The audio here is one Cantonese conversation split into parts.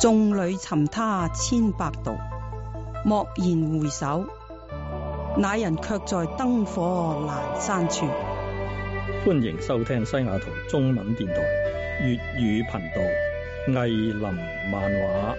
眾裏尋他千百度，驀然回首，那人卻在燈火闌珊處。 歡迎收聽西雅圖中文電台粵語頻道藝林漫畫。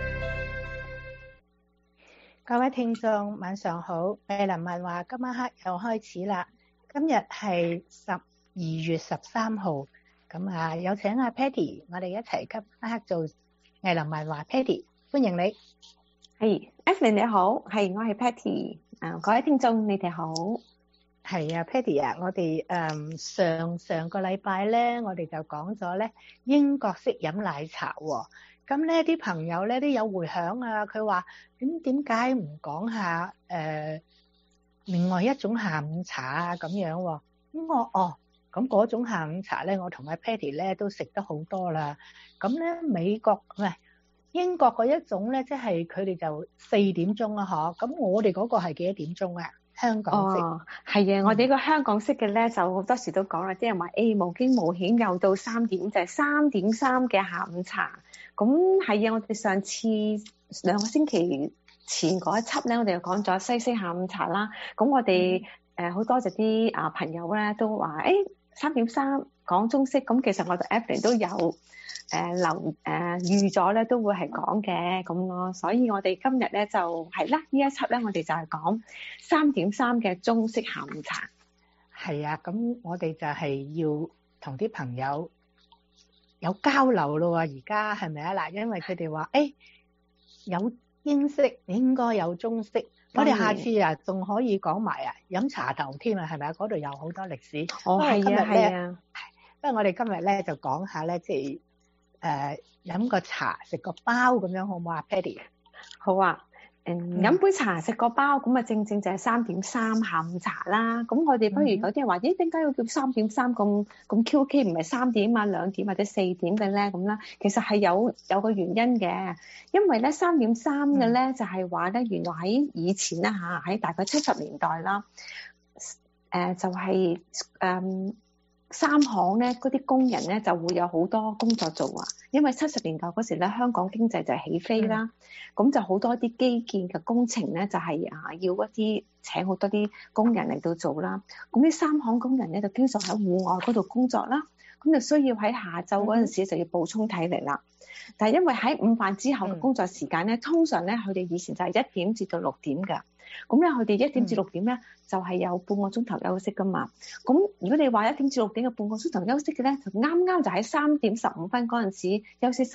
各位聽眾晚上好，藝林漫畫今晚黑又開始啦。今日係12月13號，咁有請阿 Patty， 我哋一齊今晚黑做藝林漫畫。Patty， 歡迎你。 係 Evelyn 你好，係我係 Patty。各位聽眾你哋好。 係啊 Patty 啊，我哋上個禮拜咧，我哋就講咗咧英國式飲奶茶喎。咁咧啲朋友咧都有回響啊，佢話點解唔講下另外一種下午茶啊咁樣喎。咁咁嗰種下午茶咧，我同阿 Patty 咧都食得好多啦。咁咧英國嗰一種咧，即係佢哋就4點鐘啊，咁我哋嗰個係幾多點鐘啊？香港式係啊，我哋呢個香港式嘅咧，就好多時都講啦，啲人話無驚無險又到3點，就係3點3嘅下午茶。咁係啊，我哋上次2個星期前嗰一輯咧，我哋又講咗西式下午茶啦。咁我哋好多謝啲朋友咧都話3點3講中式。咁其實我哋 Evelyn 都有預咗咧，都會係講嘅咁咯。所以我哋今日咧就係啦，呢一輯咧我哋就係講3點3嘅中式下午茶。 係啊，咁我哋就係要同啲朋友有交流咯喎，而家係咪啊？嗱，因為佢哋話有英式，應該有中式。我哋下次仲可以講埋飲茶頭添啊，係咪啊？嗰度有好多歷史。係啊。不過我哋今日咧就講下咧，即係飲個茶食個包咁樣，好唔好啊 Patty？ 好啊。飲杯茶食個包，咁啊正就係3點3下午茶啦。咁我哋不如有啲人話，點解要叫3點3咁 QK， 唔係3點啊、2點或者4點嘅咧？咁啦，其實係有個原因嘅，因為咧3點3嘅咧就係話咧，原來喺以前啦喺大概70年代啦，就係三行咧嗰啲工人咧就會有好多工作做啊，因為70年代嗰時咧香港經濟就起飛啦，咁就好多啲基建嘅工程咧就係要請好多啲工人嚟到做啦，咁啲三行工人咧就經常喺戶外嗰度工作啦，咁就需要喺下晝嗰陣時就要補充體力啦。但係因為喺午飯之後嘅工作時間咧，通常咧佢哋以前就係1點至到6點㗎。咁咧，佢哋1點至6點咧，就係有半個鐘頭休息噶嘛。咁如果你話1點至6點嘅半個鐘頭休息嘅咧，就啱就喺3點15分嗰陣時休息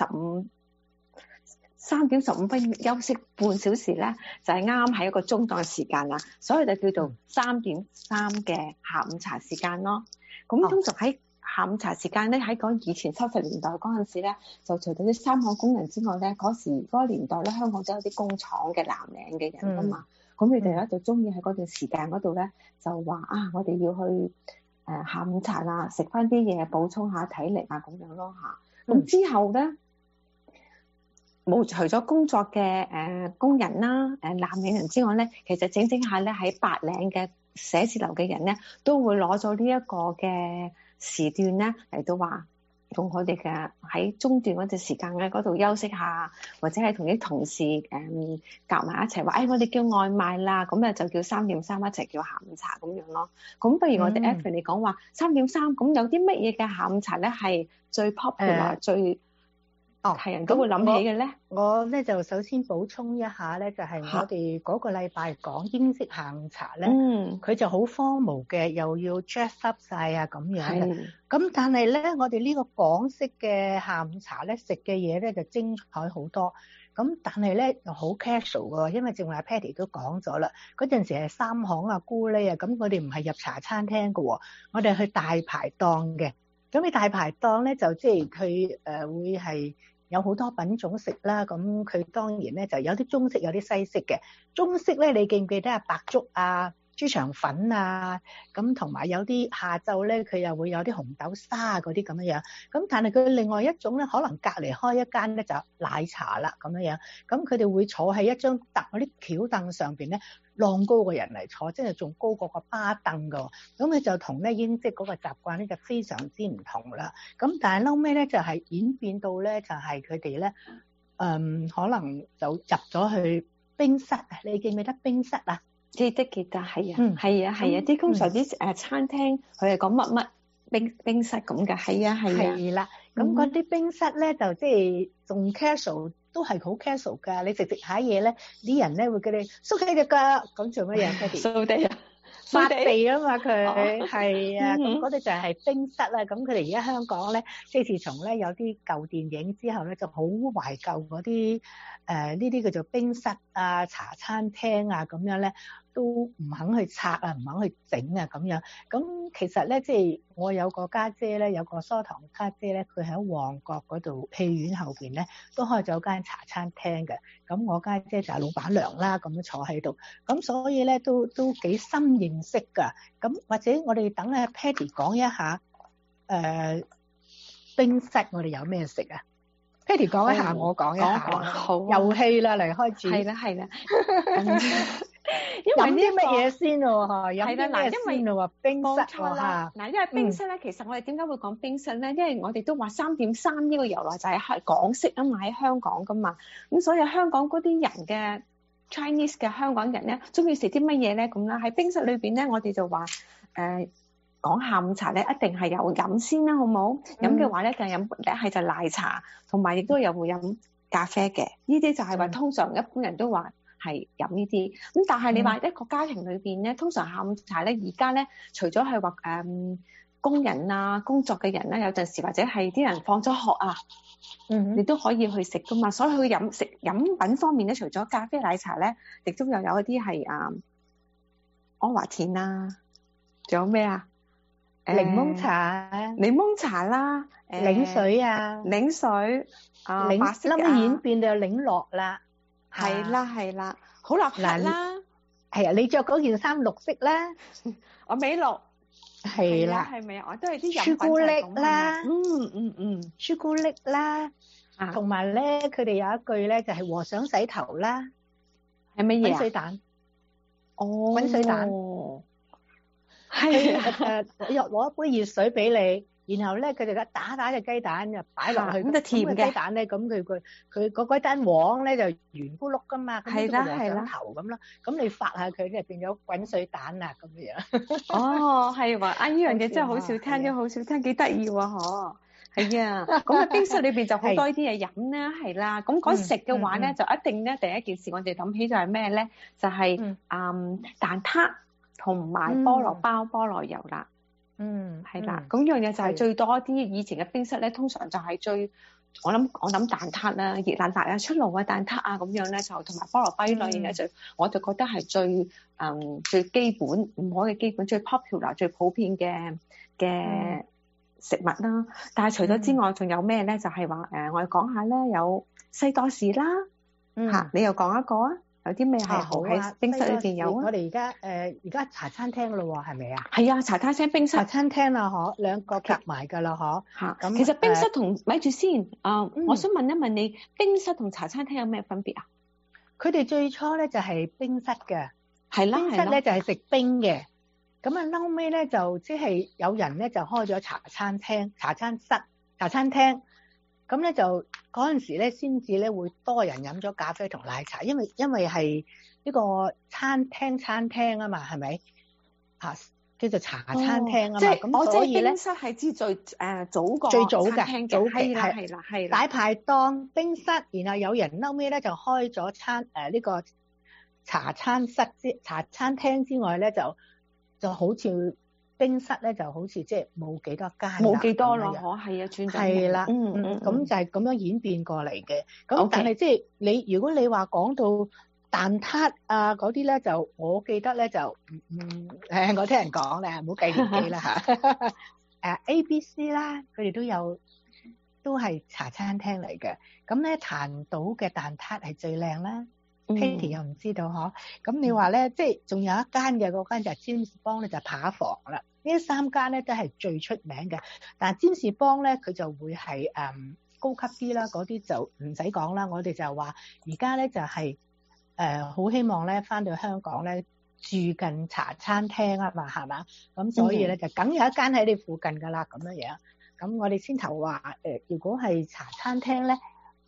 3點15分休息半小時咧，就係啱喺一個中檔嘅時間啦。所以就叫做3點3嘅下午茶時間咯。咁通常喺下午茶時間咧，喺講以前70年代嗰陣時咧，就除咗啲三行工人之外咧，嗰個年代咧，香港都有啲工廠嘅藍領嘅人噶嘛。咁你哋咧就中意喺嗰段時間嗰度咧，就話我哋要去下午茶啦，食翻啲嘢補充下體力咁樣咯嚇。咁之後咧，除咗工作嘅工人啦、藍領人之外咧，其實整下咧喺白領嘅寫字樓嘅人咧，都會攞咗呢一個嘅時段咧嚟到話，用佢哋嘅喺中段嗰段時間喺嗰度休息下，或者係同啲同事夾埋一齊話，我哋叫外賣啦，咁就叫3點3一齊叫下午茶咁樣咯。咁不如我哋 Evelyn 嚟講話3點3，咁有啲乜嘢嘅下午茶咧係最 popular 最係人都會諗起嘅咧？ 我咧就首先補充一下咧，就係我哋嗰個禮拜講英式下午茶咧，佢就好荒謬嘅，又要 dress up 晒咁樣嘅。咁但係咧，我哋呢個港式嘅下午茶咧，食嘅嘢咧就精彩好多。咁但係咧又好 casual 喎，因為正話 Patty 都講咗啦，嗰陣時係三行咕喱咁我哋唔係入茶餐廳嘅喎，我哋去大排檔嘅。咁你大排檔咧就即係佢會係有好多品種食啦，咁佢當然咧就有啲中式有啲西式嘅。中式咧你記唔記得白粥豬腸粉咁同埋有啲下晝咧佢又會有啲紅豆沙嗰啲咁樣，咁但係佢另外一種咧可能隔離開一間咧就奶茶啦咁樣，咁佢哋會坐喺一張嗰啲轎凳上邊咧，浪高個人嚟坐，即係仲高過個巴凳噶，咁佢就同咧英式嗰個習慣咧就非常之唔同啦。咁但係後尾咧就係演變到咧就係佢哋咧可能就入咗去冰室啊！你記唔記得冰室啊？ 記得，係啊，係啊，係啊！啲通常啲餐廳佢係講乜冰室咁㗎，係啊，係啊。 係啦，咁嗰啲冰室咧就即係仲 casual，都係好 casual 㗎。你食下嘢咧，啲人咧會叫你縮起隻腳，咁做乜嘢？ 掃地啊！ 抹地啊嘛，佢係啊，咁嗰啲就係冰室啦。咁佢哋而家香港咧，即係自從咧有啲舊電影之後咧，就好懷舊嗰啲呢啲叫做冰室啊、茶餐廳啊咁樣咧，都唔肯去拆啊，唔肯去整啊咁樣。咁其實咧，即係我有個家姐咧，有個疏堂家姐咧，佢喺旺角嗰度戲院後邊咧，都開咗間茶餐廳嘅。咁我家姐就係老闆娘啦，咁樣坐喺度。咁所以咧都幾深認識㗎。咁或者我哋等阿 Patty 講一下冰室我哋有咩食啊？ Patty 講一下，我講一下。 好遊戲啦，嚟開始。 係啦。 飲啲乜嘢先咯？飲啲咩先咯？冰室啦。嗱，因為冰室咧，其實我哋點解會講冰室咧？因為我哋都話3.3呢個由來就係港式啊嘛，喺香港噶嘛。咁所以香港嗰啲人嘅 Chinese 嘅香港人咧，中意食啲乜嘢咧？咁啦，喺冰室裏邊咧，我哋就話講下午茶咧，一定係有飲先啦，好冇？飲嘅話咧，就飲一係就奶茶，同埋亦都有會飲咖啡嘅。呢啲就係話通常一般人都話係飲呢啲。咁但係你話一個家庭裏邊咧，通常下午茶咧，而家咧除咗係話工人啊、工作嘅人咧，有陣時或者係啲人放咗學啊，你都可以去食噶嘛。所以佢飲品方面咧，除咗咖啡奶茶咧，亦都有一啲係安華田啊，仲有咩啊？ 檸檬茶啦，檸水啊， 檸水啊，白色啊，演變到檸樂啦， 係啦，好立克啦， 係啊，你着嗰件衫綠色啦， 我美綠， 係啦， 係咪啊？我都係啲朱古力啦，朱古力啦，同埋咧，佢哋有一句咧就係和尚洗頭啦， 係乜嘢啊？ 滾水蛋， 滾水蛋。係攞一杯熱水俾你，然後咧佢就打隻雞蛋就擺落去，咁就甜嘅雞蛋咧，咁佢嗰雞蛋黃咧就圓咕碌噶嘛，咁就和尚頭咁咯，咁你發下佢咧變咗滾水蛋啊咁樣。 哦，係話呢樣嘢真係好少聽，都好少聽，幾得意喎嗬。係啊，咁喺冰室裏邊就好多啲嘢飲啦，係啦。咁講食嘅話咧，就一定咧第一件事我哋諗起就係咩咧？就係蛋撻。同埋菠蘿包、菠蘿油啦，係啦，咁樣嘢就係最多啲。以前嘅冰室咧，通常就係我諗蛋撻啦、熱蛋撻啊、出爐嘅蛋撻啊咁樣咧，就同埋菠蘿包呢兩樣嘢我就覺得係最基本，唔可以基本最 popular 最普遍嘅食物啦。但係除咗之外，仲有咩咧？就係話我哋講下咧，有西多士啦，你又講一個啊？有啲咩係好喺冰室裏邊有啊？ 我哋而家茶餐廳咯喎，係咪啊？ 係啊，茶餐廳、冰室。 茶餐廳啦，兩個夾埋㗎啦， 咁其實冰室同咪住先我想問一問你，冰室同茶餐廳有咩分別啊？ 佢哋最初咧就係冰室嘅， 係啦， 冰室咧就係食冰嘅。咁啊，後尾咧就即係有人咧就開咗茶餐廳、茶餐廳。咁咧就嗰陣時咧，先至咧會多人飲咗咖啡同奶茶，因為係呢個餐廳啊嘛，係咪？叫做茶餐廳啊嘛。咁所以咧， 冰室係知最早個最早嘅， 係啦， 大排檔冰室，然後有人後尾咧就開咗呢個茶餐廳之外咧，就好似。冰室咧就好似即係冇幾多間， 冇幾多咯，係啊，轉咗係啦，咁就係咁樣演變過嚟嘅。咁但係即係如果你話講到蛋撻啊嗰啲咧，就我記得咧就我聽人講咧，唔好計年紀啦嚇。ABC 啦，佢哋都係茶餐廳嚟嘅。咁咧彈島嘅蛋撻係最靚啦。Katie 又唔知道嗬，咁你話咧，即係仲有一間嘅，嗰間就係占士邦咧，就扒房啦。呢3間咧都係最出名嘅，但係占士邦咧佢就會係高級啲啦，嗰啲就唔使講啦。我哋就話而家咧就係好希望咧翻到香港咧住近茶餐廳啊嘛，係嘛？咁所以咧就梗有一間喺你附近噶啦，咁樣樣。咁我哋先頭話如果係茶餐廳咧。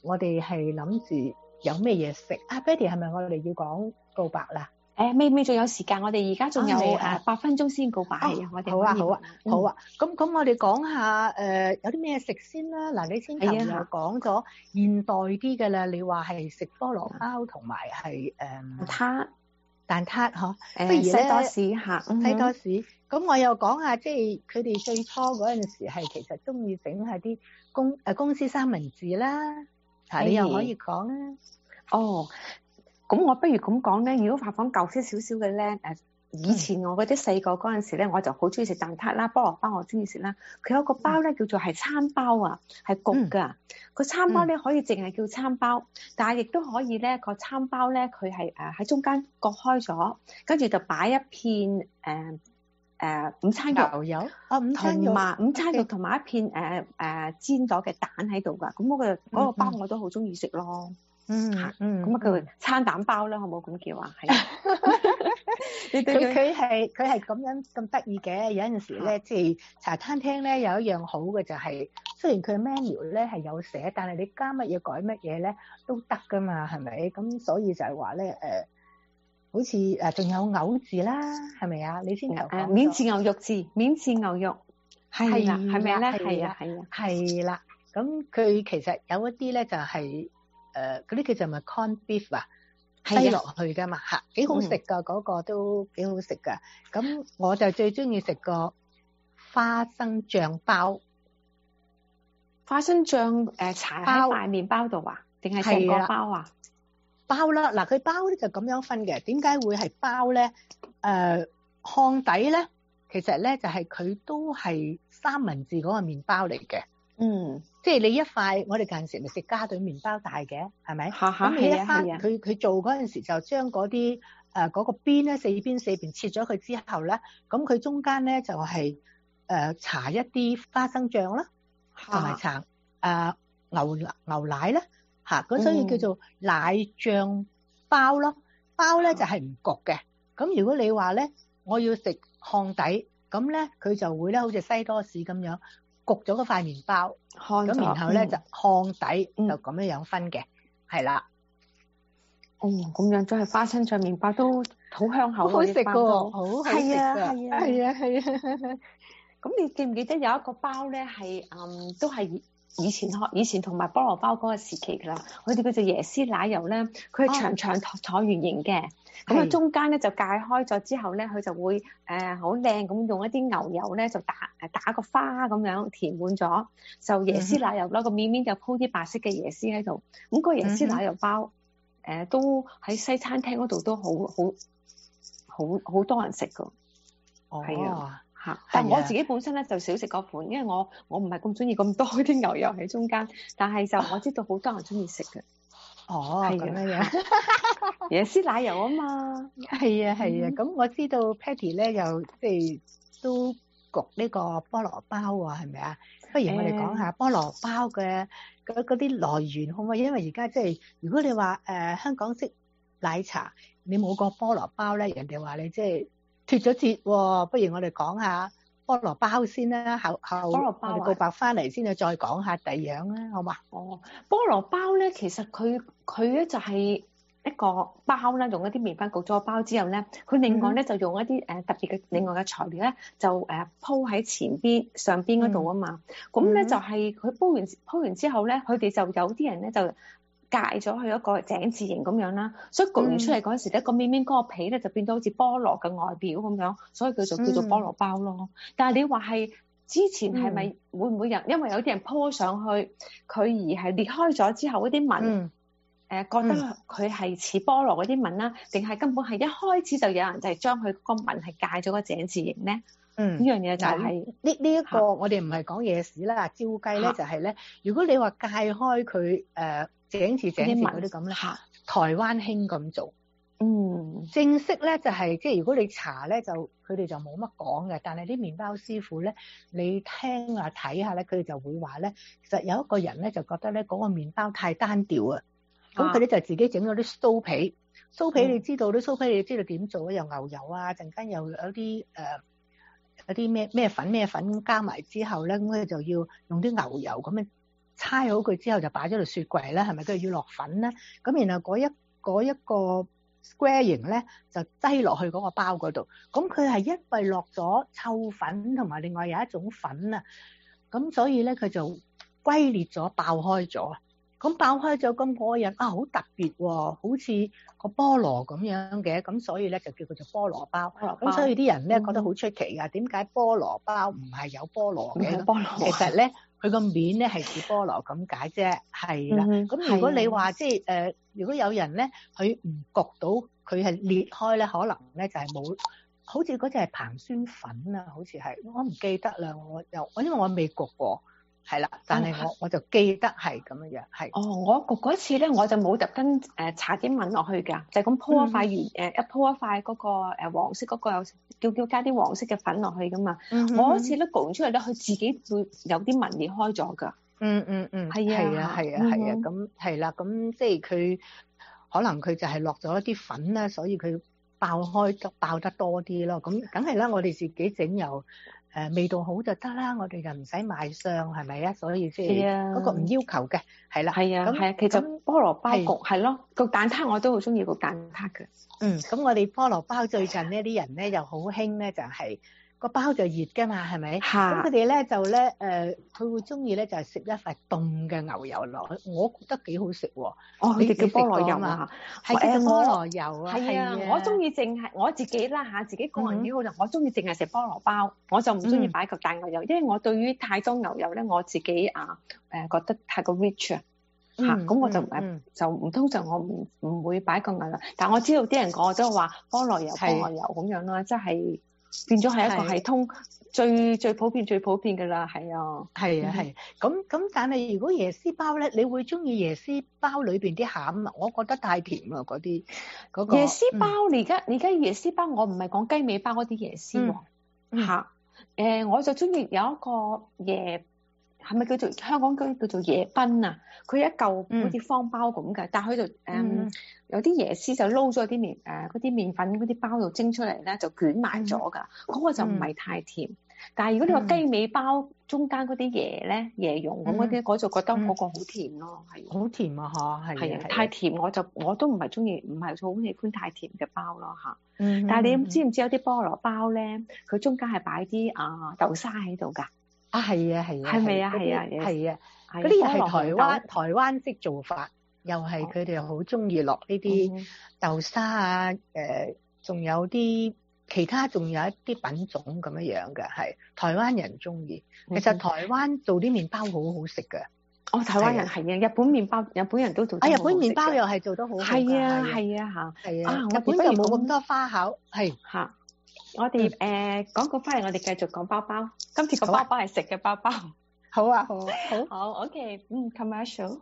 我哋係諗住有咩嘢食啊 ？Betty 係咪我哋要講告白啦？ 未仲有時間，我哋而家仲有8分鐘先告白係啊！我哋好啊。咁我哋講下有啲咩食先啦。嗱，你先頭又講咗現代啲嘅啦，你話係食菠蘿包同埋係蛋撻嗬。不如西多士嚇， 西多士。咁我又講下，即係佢哋最初嗰陣時係其實中意整下啲公司三文治啦。你又可以講啊。 咁我不如咁講咧，如果講舊少少嘅咧，以前我嗰啲細個嗰陣時咧，我就好中意食蛋撻啦，菠蘿包我中意食啦。佢有個包咧叫做係餐包啊，係焗㗎。個餐包咧可以淨係叫餐包，但係亦都可以咧個餐包咧佢係喺中間割開咗，跟住就擺一片午餐肉，午餐肉同埋一片煎咗嘅蛋喺度㗎。咁嗰個包我都好中意食咯。咁叫餐蛋包啦，好冇咁叫啊？係佢係咁樣咁得意嘅。有陣時咧，即係茶餐廳咧有一樣好嘅就係，雖然佢 menu 咧係有寫，但係你加乜嘢改乜嘢咧都得噶嘛，係咪？咁所以就係話咧好似仲有牛字啦，係咪啊？你先頭講免治牛肉字，免治牛肉係啦，係咪咧？ 係啦。咁佢其實有一啲咧就係嗰啲叫做咪 corn beef 啊，擠落去噶嘛嚇，幾好食噶，嗰個都幾好食噶。咁我就最中意食個花生醬包。 花生醬搽喺塊麵包度啊？定係成個包啊？ 包啦，嗱佢包咧就咁樣分嘅。點解會係包咧？烘底咧，其實咧就係佢都係三文治嗰個麵包嚟嘅。即係你一塊，我哋近時咪食嘉頓麵包大嘅，係咪？咁你一塊，佢做嗰陣時就將嗰啲嗰個邊咧四邊切咗佢之後咧，咁佢中間咧就係搽一啲花生醬啦，同埋搽牛奶啦嚇，咁所以叫做奶醬包咯。包咧就係唔焗嘅。咁如果你話咧，我要食烘底，咁咧佢就會咧好似西多士咁樣。焗咗嗰塊麵包，咁然後咧就烘底，就咁樣分嘅，係啦。 咁樣真係花生醬麵包都好香口， 好食㗎喎，好好食㗎，係啊。 咁你記唔記得有一個包咧係都係以前同埋菠蘿包嗰個時期㗎啦？佢哋叫做椰絲奶油咧，佢係長長橢圓形嘅。咁啊，中間咧就界開咗之後咧，佢就會好靚咁用一啲牛油咧就打個花咁樣填滿咗，就椰絲奶油啦。個面就鋪啲白色嘅椰絲喺度。咁個椰絲奶油包都喺西餐廳嗰度都好多人食㗎。係啊嚇！但我自己本身咧就少食嗰款，因為我唔係咁中意咁多啲牛油喺中間。但係就我知道好多人中意食嘅。 咁樣椰絲奶油啊嘛， 係啊，咁我知道 Patty 咧又即係都焗呢個菠蘿包喎，係咪啊？不如我哋講下菠蘿包嘅嗰啲來源好唔好？因為而家即係如果你話香港式奶茶，你冇個菠蘿包咧，人哋話你即係脫咗節喎。不如我哋講下菠蘿包先啦，後菠蘿包我哋告白翻嚟先至再講下第二樣啦，好嘛？ 菠蘿包咧，其實佢咧就係一個包啦，用一啲麵粉焗咗包之後咧，佢另外咧就用一啲特別嘅另外嘅材料咧，就鋪喺上邊嗰度啊嘛。咁咧就係佢鋪完之後咧，佢哋就有啲人咧就界咗去一個井字形咁樣啦，所以焗完出嚟嗰陣時咧，個面嗰個皮咧就變到好似菠蘿嘅外表咁樣，所以叫做菠蘿包咯。但係你話係之前係咪會唔會因為有啲人鋪上去佢而係裂開咗之後嗰啲紋？覺得佢係似菠蘿嗰啲紋啦，定係根本係一開始就有人就係將佢個紋係界咗個井字形咧？呢樣嘢就係呢一個我哋唔係講野史啦，照計咧就係咧，如果你話界開佢井字嗰啲咁咧，台灣興咁做。正式咧就係即係如果你查咧就佢哋就冇乜講嘅，但係啲麵包師傅咧，你聽啊睇下咧，佢哋就會話咧，其實有一個人咧就覺得咧嗰個麵包太單調啊。咁佢哋就自己整咗啲酥皮，你知道啲酥皮你知道點做啊？有牛油啊，陣間又有啲有啲咩粉加埋之後咧，咁佢就要用啲牛油咁樣搓好佢之後就擺咗落雪櫃啦，係咪？跟住要落粉啦，咁然後嗰一個 square 形咧就擠落去嗰個包嗰度。咁佢係因為落咗臭粉同埋另外有一種粉啊，咁所以咧佢就龜裂咗，爆開咗。咁爆開咗咁過癮啊，好特別喎，好似個菠蘿咁樣嘅，咁所以咧就叫佢做菠蘿包。咁所以啲人咧覺得好出奇㗎，點解菠蘿包唔係有菠蘿嘅？ 菠蘿其實咧佢個面咧係似菠蘿咁解啫，係啦。咁如果你話即係如果有人咧佢唔焗到佢係裂開咧，可能咧就係冇，好似嗰隻係硼酸粉啊，好似係，我唔記得啦，因為我未焗過。係啦，但係我就記得係咁樣樣，係。 我焗嗰次咧，我就冇特登搽啲粉落去㗎，就咁鋪一塊一鋪一塊嗰個黃色嗰個叫加啲黃色嘅粉落去㗎嘛。我嗰次咧焗完出嚟咧，佢自己會有啲紋裂開咗㗎。係啊，咁係啦，咁即係佢可能佢就係落咗一啲粉啦，所以佢爆得多啲咯。咁梗係啦，我哋自己整又。味道好就得啦，我哋就唔使買相，係咪啊？所以即係嗰個唔要求嘅，係啦。係啊， 其實菠蘿包焗係咯，焗蛋撻我都好中意焗蛋撻嘅。 咁我哋菠蘿包最近呢啲人咧又好興咧，就係個包就熱㗎嘛，係咪？咁佢哋咧就咧佢會中意咧就係食一塊凍嘅牛油落去，我覺得幾好食喎。 你哋叫菠蘿油啊？ 係叫菠蘿油啊。 係啊，我中意淨係我自己啦嚇，自己個人喜好就我中意淨係食菠蘿包，我就唔中意擺嚿大牛油，因為我對於太多牛油咧，我自己覺得太過 rich 啊嚇，咁我就唔通常我唔會擺個牛油，但我知道啲人講都話菠蘿油咁樣啦，即係。變咗係一個系統最普遍嘅啦，係啊。咁但係如果椰絲包咧，你會中意椰絲包裏邊啲餡啊？我覺得太甜啦，嗰個椰絲包。而家椰絲包，我唔係講雞尾包嗰啲椰絲喎。我就中意有一個係咪叫做香港叫做椰賓啊？佢一嚿好似方包咁嘅，但係佢就有啲椰絲就撈咗啲嗰啲麵粉嗰啲包度蒸出嚟咧，就捲埋咗㗎。嗰個就唔係太甜。但係如果你話雞尾包中間嗰啲椰蓉咁嗰啲，我就覺得嗰個好甜咯，係。好甜啊！嚇，係啊，太甜我都唔係中意，唔係好喜歡太甜嘅包咯嚇。但係你知唔知有啲菠蘿包咧，佢中間係擺啲豆沙喺度㗎？係啊，係咪啊？係啊，嗰啲又係台灣式做法，又係佢哋又好中意落呢啲豆沙啊，仲有啲其他，仲有一啲品種咁樣樣嘅，係台灣人中意。其實台灣做啲麵包好好食嘅。台灣人係啊，日本麵包日本人都做得好好食。日本麵包又係做得好好㗎。係啊嚇。日本就冇咁多花巧，係嚇。我哋講個翻嚟，我哋繼續講包包。今次個包包係食嘅包包。好啊，好 ，OK， commercial。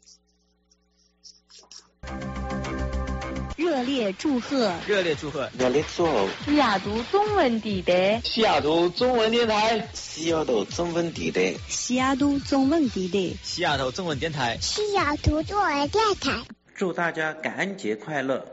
熱烈祝賀！ 熱烈祝賀！ 熱烈祝賀！ 西雅圖中文地帶， 西雅圖中文電台， 西雅圖中文地帶， 西雅圖中文地帶， 西雅圖中文電台， 西雅圖中文電台。 祝大家感恩節快樂！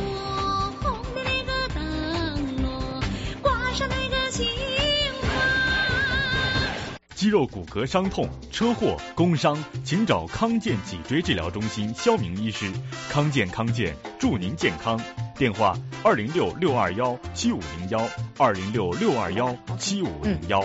肌肉骨骼傷痛、車禍、工傷，請找康健脊椎治療中心肖明醫師。康健，祝您健康。電話206-621-7501，206-621-7501。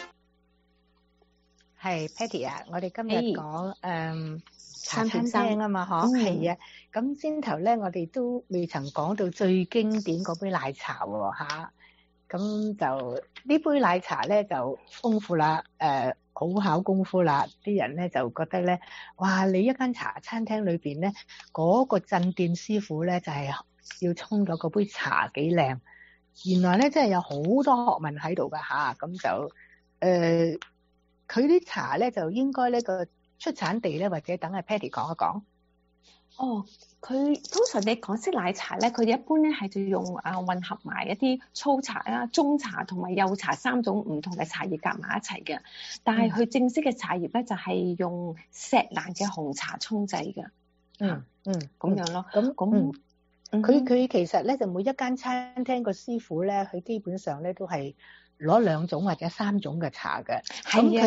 係 Patty 啊，我哋今日講茶餐廳啊嘛，嗬，係啊。咁先頭咧，我哋都未曾講到最經典嗰杯奶茶喎，嚇。咁就呢杯奶茶咧就豐富啦，好考功夫啦。啲人咧就覺得咧，哇！你一間茶餐廳裏邊咧，嗰個鎮店師傅咧就係要沖咗嗰杯茶幾靚。原來咧真係有好多學問喺度噶嚇。咁就佢啲茶咧就應該呢個出產地咧，或者等阿 Patty 講一講。 佢通常你港式奶茶咧，佢哋一般咧係就用混合埋一啲粗茶啦、中茶同埋幼茶3種唔同嘅茶葉夾埋一齊嘅。但係佢正式嘅茶葉咧就係用錫蘭嘅紅茶沖製嘅。咁樣咯。佢其實咧就每一間餐廳個師傅咧，佢基本上咧都係攞2種或者3種嘅茶嘅。咁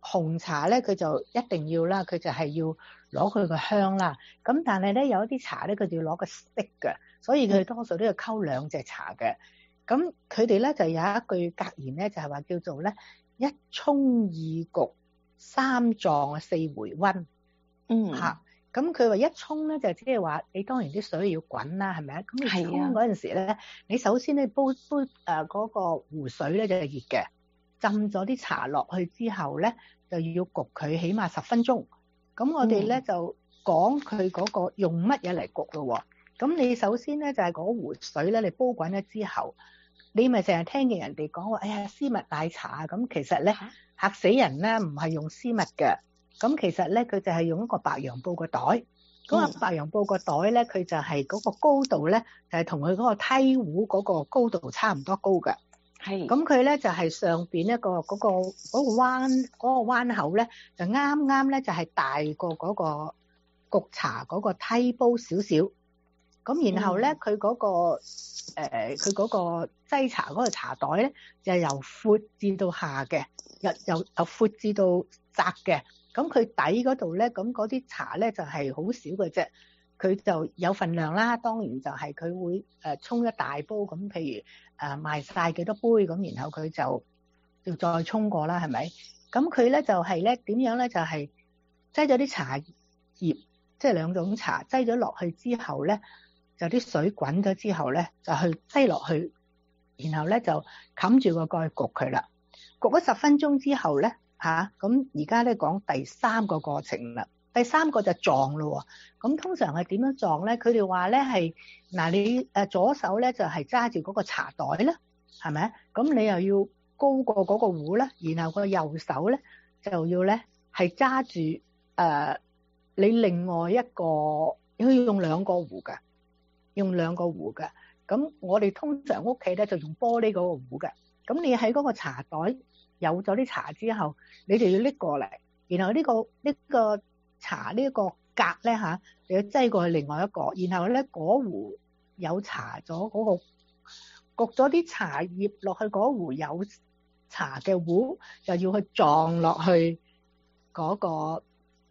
紅茶咧，佢就一定要啦，佢就係要攞佢個香啦。咁但係咧有一啲茶咧，佢就要攞個 stick 嘅，所以佢多數都要溝兩隻茶嘅。咁佢哋咧就有一句格言咧，就係話叫做咧一沖二焗三撞四回溫。咁佢話一沖咧就即係話你當然啲水要滾啦，係咪啊？咁你沖嗰陣時咧，你首先咧煲嗰個壺水咧就係熱嘅，浸咗啲茶落去之後咧就要焗佢起碼10分鐘。咁我哋咧就講佢嗰個用乜嘢嚟焗咯。咁你首先咧就係嗰壺水咧，你煲滾咗之後，你咪成日聽見人哋講話，哎呀絲襪奶茶啊，咁其實咧嚇死人啦，唔係用絲襪嘅。咁其實咧，佢就係用一個白洋布個袋。嗰個白洋布個袋咧，佢就係嗰個高度咧，就係同佢嗰個梯壺嗰個高度差唔多高嘅。咁佢咧就係上邊一個嗰個彎口咧，就啱啱咧就係大過嗰個焗茶嗰個梯煲少少。咁然後咧，佢嗰個擠茶嗰個茶袋咧，就係由闊至到下嘅，由闊至到窄嘅。咁佢底嗰度咧，咁嗰啲茶咧就係好少嘅啫，佢就有份量啦。當然就係佢會沖一大煲，咁譬如賣晒幾多杯，咁然後佢就要再沖過啦，係咪？咁佢咧就係咧點樣咧？就係擠咗啲茶葉，即係兩種茶擠咗落去之後咧，就啲水滾咗之後咧，就去擠落去，然後咧就冚住個蓋焗佢啦。焗咗10分鐘之後咧。咁而家咧講第3個過程啦。第3個就撞咯。咁通常係點樣撞咧？佢哋話咧係你左手咧就係揸住嗰個茶袋啦，係咪？咁你又要高過嗰個壺啦，然後個右手咧就要咧係揸住你另外一個，要用2個壺嘅，用2個壺嘅。咁我哋通常屋企咧就用玻璃嗰個壺嘅。咁你喺嗰個茶袋有咗啲茶之後，你就要拎過嚟，然後呢個茶呢個格咧你要擠過去另外一個，然後咧嗰壺有茶咗嗰個焗咗啲茶葉落去嗰壺有茶嘅壺，就要去撞落去嗰個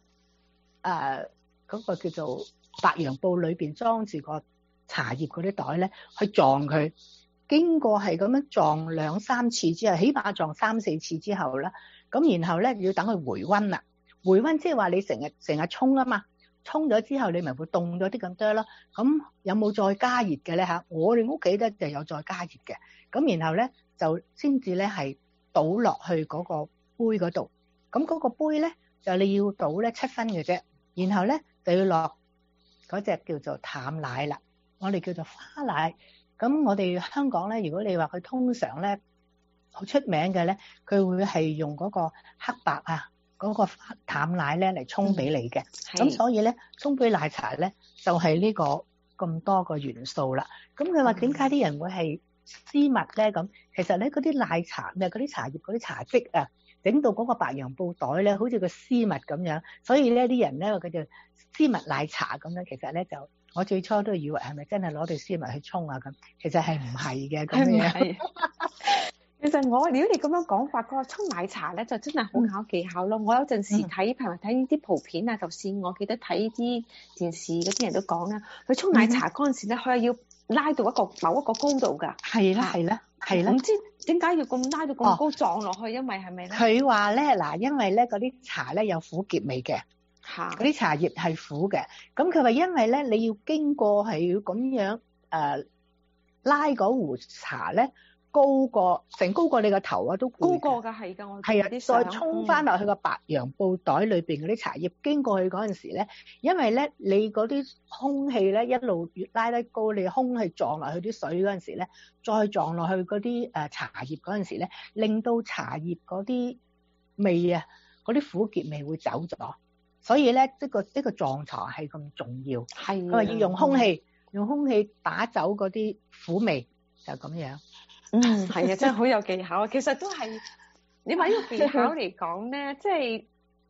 叫做白洋布裏邊裝住個茶葉嗰啲袋咧，去撞佢。經過係咁樣撞2-3次之後，起碼撞3-4次之後啦，咁然後咧要等佢回溫啦。回溫即係話你成日沖啊嘛，沖咗之後你咪會凍咗啲咁多咯。咁有冇再加熱嘅咧嚇？我哋屋企咧就有再加熱嘅。咁然後咧就先至咧係倒落去嗰個杯嗰度。咁嗰個杯咧就你要倒咧7分嘅啫。然後咧就要落嗰隻叫做淡奶啦，我哋叫做花奶。咁我哋香港咧，如果你話佢通常咧好出名嘅咧，佢會係用嗰個黑白嗰個淡奶咧嚟沖俾你嘅。咁所以咧沖杯奶茶咧就係呢個咁多個元素啦。咁佢話點解啲人會係絲襪咧？咁其實咧嗰啲奶茶嗰啲茶葉嗰啲茶漬啊，整到嗰個白洋布袋咧，好似個絲襪咁樣，所以咧啲人咧佢就絲襪奶茶咁樣。其實咧就我最初都以為係咪真係攞對絲襪去沖啊咁，其實係唔係嘅咁樣。 其實如果你咁樣講法，嗰個沖奶茶咧就真係好考技巧咯。我有陣時睇譬如睇啲圖片啊，就算我記得睇啲電視嗰啲人都講啦，佢沖奶茶嗰陣時咧，佢係要拉到某一個高度㗎。係啦。唔知點解要拉到咁高撞落去，因為係咪咧？佢話咧因為咧嗰啲茶咧有苦澀味嘅。嗰啲茶葉係苦嘅，咁佢話因為咧你要經過係要咁樣拉嗰壺茶咧高過你個頭啊，都高過㗎，係㗎，我係啊，再沖翻落去個白洋布袋裏邊嗰啲茶葉經過去嗰陣時咧，因為咧你嗰啲空氣咧一路越拉得高，你空氣撞落去啲水嗰陣時咧，再撞落去嗰啲茶葉嗰陣時咧，令到茶葉嗰啲味啊，嗰啲苦澀味會走咗。所以咧，呢個撞茶係咁重要，佢話要用空氣打走嗰啲苦味，就咁樣。係啊，真係好有技巧啊！其實都係你話呢個技巧嚟講咧，即係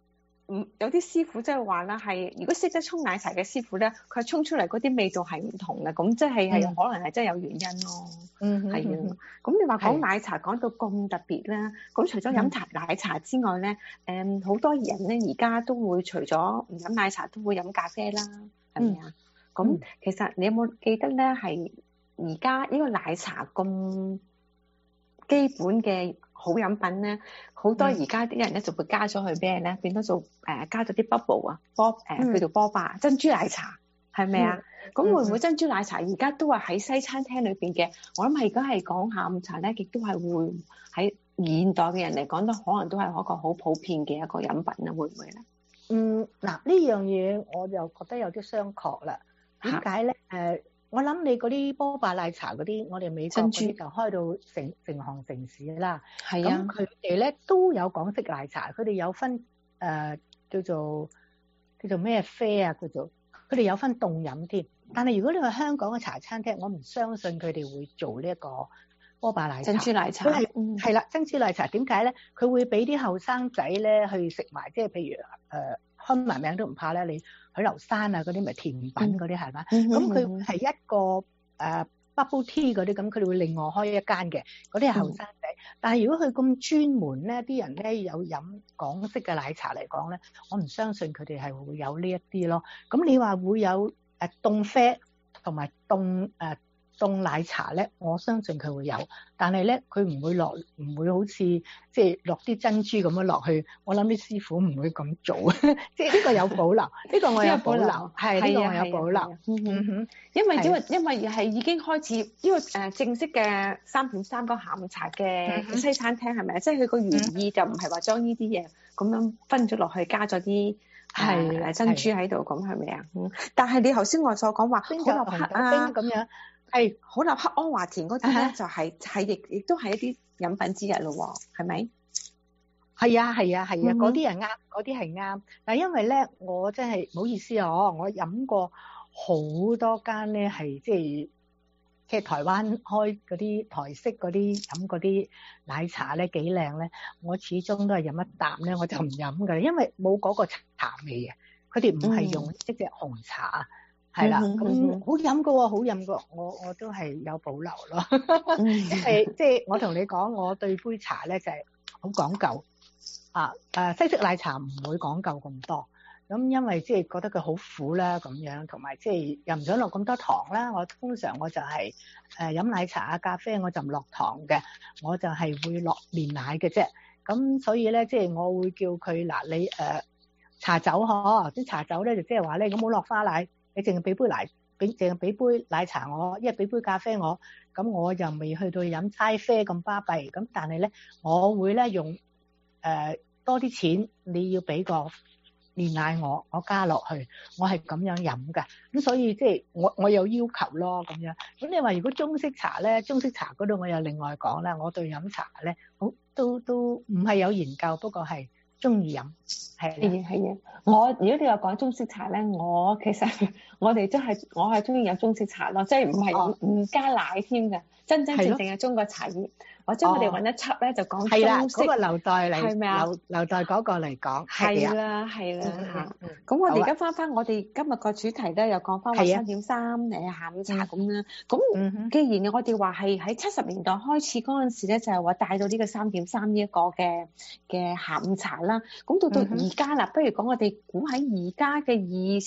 有啲師傅即係話啦，係如果識得沖奶茶嘅師傅咧，佢沖出嚟嗰啲味道係唔同嘅，咁即係可能係真係有原因咯。係啊。咁你話講奶茶講到咁特別啦，咁除咗飲奶茶之外咧，好多人咧而家都會除咗唔飲奶茶都會飲咖啡啦，係咪啊？咁其實你有冇記得咧？係而家呢個奶茶咁基本嘅好飲品咧，好多而家啲人咧就會加咗去咩咧？變咗做加咗啲 bubble 啊，叫做波霸珍珠奶茶，係咪啊？咁會唔會珍珠奶茶而家都係喺西餐廳裏邊嘅？我諗係而家係講下午茶咧，亦都係會喺現代嘅人嚟講，都可能都係一個好普遍嘅一個飲品啊，會唔會咧？ 嗱呢樣嘢我就覺得有啲商榷啦。點解咧？我諗你嗰啲波霸奶茶嗰啲，我哋美國嗰啲就開到成行成市啦。係啊。咁佢哋咧都有港式奶茶，佢哋有分叫做咩啡啊，叫做佢哋有分凍飲添。但係如果你話香港嘅茶餐廳，我唔相信佢哋會做呢一個波霸奶茶。珍珠奶茶。佢係啦，珍珠奶茶點解咧？佢會俾啲後生仔咧去食埋，即係譬如開埋名都唔怕咧，你許留山啊嗰啲咪甜品嗰啲係嘛？咁佢係一個bubble tea 嗰啲，咁佢哋會另外開一間嘅，嗰啲係後生仔。但係如果佢咁專門咧，啲人咧有飲港式嘅奶茶嚟講咧，我唔相信佢哋係會有呢一啲咯。咁你話會有凍啡同埋凍奶茶咧，我相信佢會有，但係咧佢唔會好似即係落啲珍珠咁樣落去。我諗啲師傅唔會咁做，即係呢個有保留，呢個我有保留，係呢個我有保留。 因為係已經開始呢個正式嘅3.3個下午茶嘅西餐廳係咪？即係佢個原意就唔係話將呢啲嘢咁樣分咗落去，加咗啲珍珠喺度咁係咪啊？但係你頭先我所講話好立克啊咁樣。係好立克安華田嗰啲咧，就係亦都係一啲飲品之一咯，係咪？ 係啊，嗰啲係啱，嗰啲係啱。但係因為咧，我真係唔好意思啊，我飲過好多間咧，係即係台灣開嗰啲台式嗰啲飲嗰啲奶茶咧幾靚咧，我始終都係飲一啖咧，我就唔飲㗎，因為冇嗰個茶味嘅，佢哋唔係用一隻紅茶。係啦，咁好飲噶喎，好飲噶，我都係有保留咯。因為即係我同你講，我對杯茶咧就係好講究西式奶茶唔會講究咁多，咁因為即係覺得佢好苦啦咁樣，同埋即係又唔想落咁多糖啦。我通常我就係飲奶茶啊咖啡我就唔落糖嘅，我就係會落煉奶嘅啫。咁所以咧即係我會叫佢你茶酒啲茶酒咧就即係話咧咁冇落花奶。你淨係俾杯奶茶我，一係俾杯咖啡我，咁我又未去到飲齋啡咁巴閉。咁但係咧，我會咧用多啲錢，你要俾個煉奶我加落去，我係咁樣飲㗎。咁所以即係我有要求咯咁樣。咁你話如果中式茶咧，中式茶嗰度我又另外講啦。我對飲茶咧，都唔係有研究，不過係中意飲。係啊。如果你話講中式茶咧，其實我係中意飲中式茶咯，即係唔加奶添嘅，真正係中國茶葉。或者我哋揾一輯咧就講中式。係啦，嗰個留待嚟，係咪啊？ 留待嗰個嚟講。 係啦嚇。咁我哋而家翻我哋今日個主題咧，又講翻話3.3下午茶咁啦。咁既然我哋話係喺70年代開始嗰陣時咧，就係話帶到呢個3.3呢一個嘅下午茶啦。咁到而家啦，不如講我哋估喺而家嘅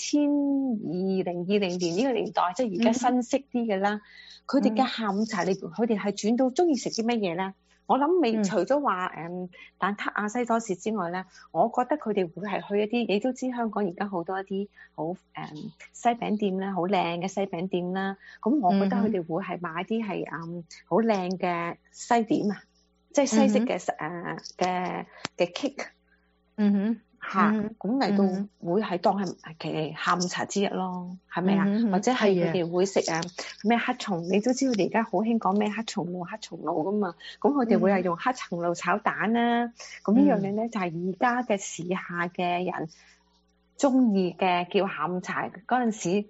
2020年呢個年代，即係而家新式啲嘅啦。佢哋嘅下午茶，佢哋係轉到中意食啲乜嘢咧？我諗除咗話蛋撻啊、西多士之外咧，我覺得佢哋會係去一啲，你都知香港而家好多一啲好西餅店啦，好靚嘅西餅店啦。咁我覺得佢哋會係買啲係好靚嘅西點啊，即係西式嘅嘅 cake。咁嚟到會係當係其下午茶之一咯，係咪啊？或者係佢哋會食咩黑松？你都知佢哋而家好興講咩黑松露噶嘛？咁佢哋會係用黑松露炒蛋啦。咁呢樣嘢咧就係而家嘅時下嘅人中意嘅叫下午茶嗰陣時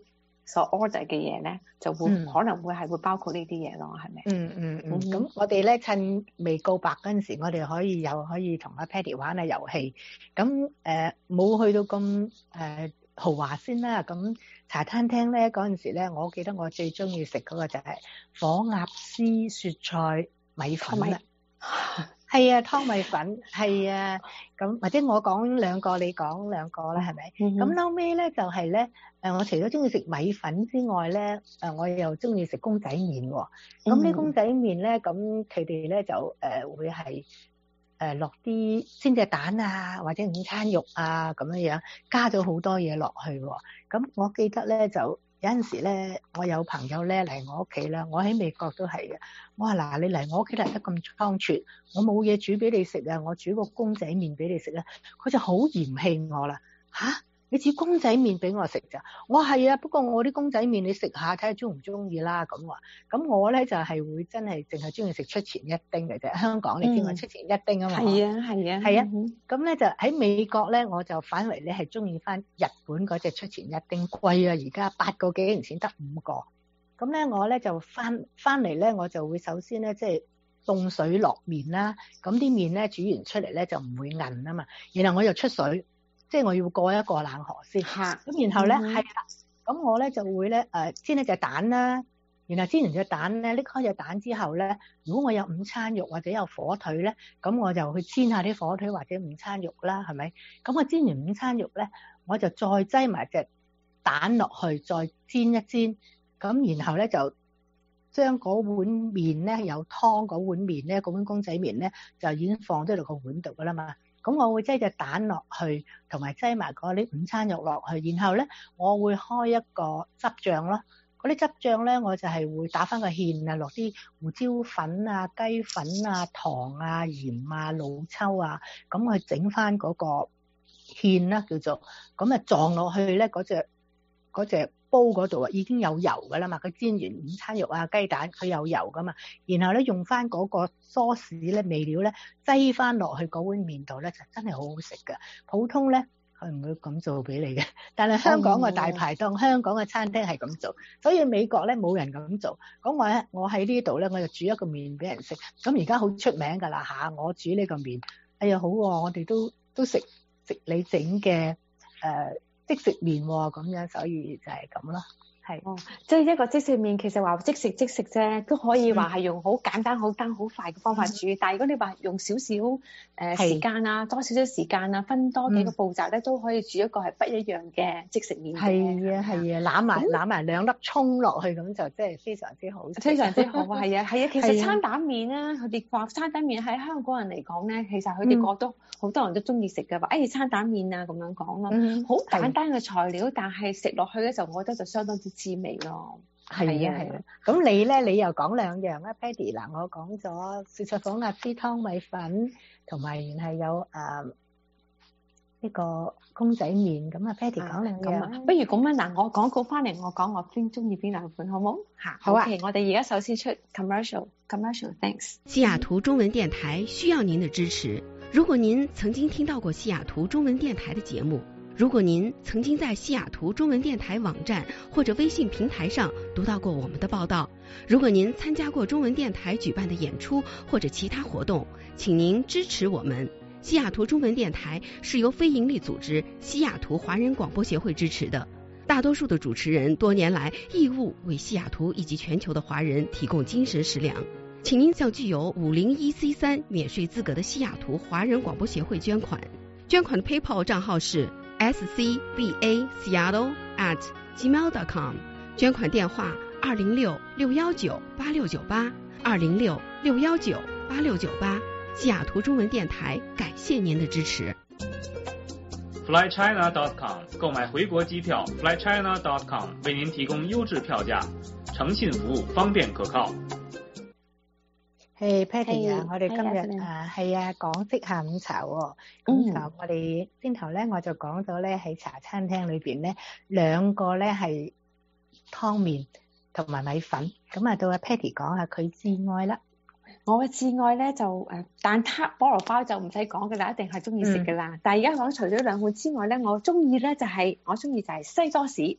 所 order 嘅嘢咧，就會可能會係會包括呢啲嘢咯，係咪？ 咁我哋咧趁未告白嗰陣時，我哋可以同阿 Patty 玩下遊戲。咁冇去到咁豪華先啦。咁茶餐廳咧嗰陣時咧，我記得我最中意食嗰個就係火鴨絲雪菜米粉啦。係啊，湯米粉係啊。咁或者我講兩個，你講兩個啦，係咪？咁後尾咧就係咧，我除咗中意食米粉之外咧，我又中意食公仔麵喎。咁啲公仔麵咧，咁佢哋咧就會係落啲煎隻蛋啊，或者午餐肉啊咁樣樣，加咗好多嘢落去喎。咁我記得咧就有陣時咧，我有朋友咧嚟我屋企啦，我喺美國都係嘅。我話嗱，你嚟我屋企嚟得咁倉促，我冇嘢煮俾你食啊，我煮個公仔麵俾你食咧，佢就好嫌棄我啦。吓？你煮公仔麵俾我食咋？我話係啊，不過我啲公仔麵你食下睇下中唔中意啦咁話。咁我咧就係會真係淨係中意食出前一丁嘅啫。香港你知我出前一丁啊嘛。係啊係啊係啊。咁咧就喺美國咧，我就反為咧係中意翻日本嗰隻出前一丁，貴啊，而家8個幾銀錢得5個。咁咧我咧就翻嚟咧，我就會首先咧即係凍水落麵啦。咁啲麵咧煮完出嚟咧就唔會韌啊嘛。然後我又出水。即係我要過一個冷河先，咁然後咧係啦，咁我咧就會咧煎一隻蛋啦，然後煎完隻蛋咧，拎開隻蛋之後咧，如果我有午餐肉或者有火腿咧，咁我就去煎下啲火腿或者午餐肉啦，係咪？咁我煎完午餐肉咧，我就再擠埋隻蛋落去，再煎一煎，咁然後咧就將嗰碗麵咧有湯嗰碗麵咧，嗰碗公仔麵咧就已經放咗落個碗度噶啦嘛。咁我會擠隻蛋落去，同埋擠埋嗰啲午餐肉落去，然後咧我會開一個汁醬咯。嗰啲汁醬咧，我就係會打翻個芡啊，落啲胡椒粉啊、雞粉啊、糖啊、鹽啊、老抽啊，咁去整翻嗰個芡啦，叫做咁啊撞落去咧嗰隻煲嗰度啊，已經有油噶啦嘛，佢煎完午餐肉啊、雞蛋，佢有油噶嘛，然後咧用翻嗰個梳士咧味料咧擠翻落去嗰碗麵度咧，就真係好好食噶。普通咧佢唔會咁做俾你嘅，但係香港嘅大排檔、香港嘅餐廳係咁做，所以美國咧冇人咁做。咁我喺呢度咧，我就煮一個麵俾人食。咁而家好出名噶啦嚇，我煮呢個麵，哎呀好喎，我哋都食你整嘅即食麵喎，咁樣，所以就係咁咯。係即係一個即食麵，其實話即食啫，都可以話係用好簡單、好快嘅方法煮。但係如果你話用少少時間啊，多少少時間啊，分多幾個步驟咧，都可以煮一個係不一樣嘅即食麵。係啊，攬埋2粒葱落去，咁就真係非常之好。非常之好啊！係啊，其實餐蛋麵咧，佢哋話餐蛋麵喺香港人嚟講咧，其實佢哋覺得好多人都中意食嘅，話餐蛋麵啊咁樣講咯，好簡單嘅材料，但係食落去咧就我覺得就相當之滋味咯。係啊。咁你咧，你又講2樣啦 ，Patty 嗱，我講咗雪菜火鴨絲湯米粉，同埋然係有呢個公仔麵。咁啊 Patty 講2樣。不如咁樣嗱，我廣告翻嚟，我講我中意邊2款，好冇？好啊。我哋而家首先出 commercial，thanks。 西雅圖中文電台需要您的支持。如果您曾經聽到過西雅圖中文電台的節目，如果您曾經在西雅圖中文電台網站或者微信平台上讀到過我們的報道，如果您參加過中文電台舉辦的演出或者其他活動，請您支持我們。西雅圖中文電台是由非營利組織西雅圖華人廣播協會支持的，大多數的主持人多年來義務為西雅圖以及全球的華人提供精神食糧。請您向具有501C3免稅資格的西雅圖華人廣播協會捐款，捐款的 PayPal 賬號是scbaseattle@gmail.com， 捐款電話206-619-8698，206-619-8698。西雅圖中文電台感謝您的支持。 flychina.com 購買回國機票 flychina.com 為您提供優質票價，誠信服務，方便可靠。 Patty 啊，我哋今日講即下午茶喎。咁就我哋先頭咧，我就講咗咧喺茶餐廳裏邊咧2個咧係湯麵同埋米粉。咁啊，到阿 Patty 講下佢至愛啦。 我嘅至愛咧就蛋撻菠蘿包就唔使講嘅啦，一定係中意食嘅啦。但係而家講除咗2款之外咧，我中意就係西多士。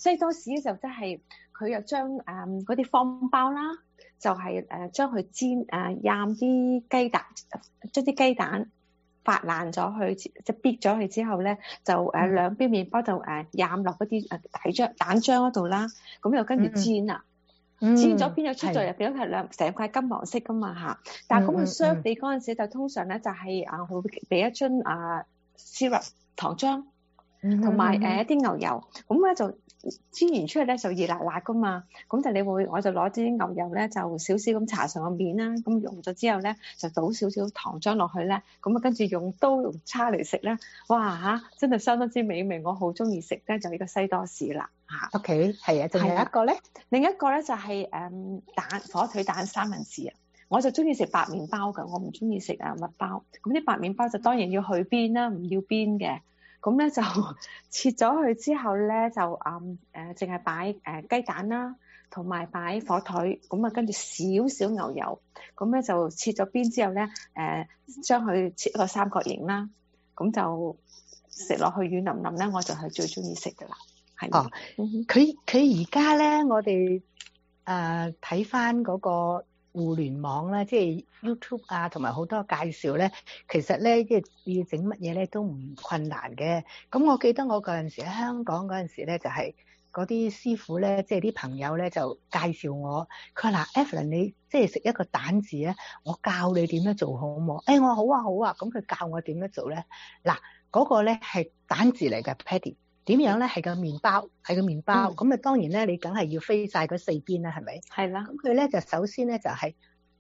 西多士就即係佢又將嗰啲方包啦，就係將佢煎醃啲雞蛋，將啲雞蛋發爛咗佢，即係搣咗佢之後咧，就兩邊麵包就醃落嗰啲蛋漿嗰度啦，咁又跟住煎啦。煎咗邊咗出咗入邊係成塊金黃色噶嘛嚇，但係咁佢 serve 你嗰陣時就通常咧就係佢會俾一樽syrup 糖漿，同埋一啲牛油，咁咧就煎完出嚟咧就熱辣辣噶嘛，咁就我就攞啲牛油咧就少少咁搽上個面啦，咁溶咗之後咧就倒少少糖漿落去咧，咁啊跟住用刀用叉嚟食咧，哇嚇真係相當之美味，我好中意食咧就呢個西多士啦嚇。 OK， 係啊，仲有一個咧， 另一個咧就係火腿蛋三文治啊，我就中意食白麵包㗎，我唔中意食麥包，咁啲白麵包就當然要去邊啦，唔要邊嘅。咁咧就切咗佢之後咧就淨係擺雞蛋啦，同埋擺火腿，咁啊跟住少少牛油，咁咧就切咗邊之後咧將佢切個三角形啦，咁就食落去軟腍腍咧，我就係最中意食㗎啦。係哦，佢而家咧，我哋睇翻嗰個互聯網咧，即係 YouTube 啊，同埋好多介紹咧，其實咧即係要整乜嘢咧都唔困難嘅。咁我記得我嗰陣時喺香港嗰陣時咧，就係嗰啲師傅咧，即係啲朋友咧就介紹我，佢話嗱 Evelyn 你即係食一個蛋治咧，我教你點樣做好唔好？我好啊好啊，咁佢教我點樣做咧？嗱，嗰個咧係蛋治嚟嘅 patty。點樣咧？係個麵包，咁啊當然咧，你梗係要飛晒嗰四邊啦，係咪？ 係啦。咁佢咧就首先咧就係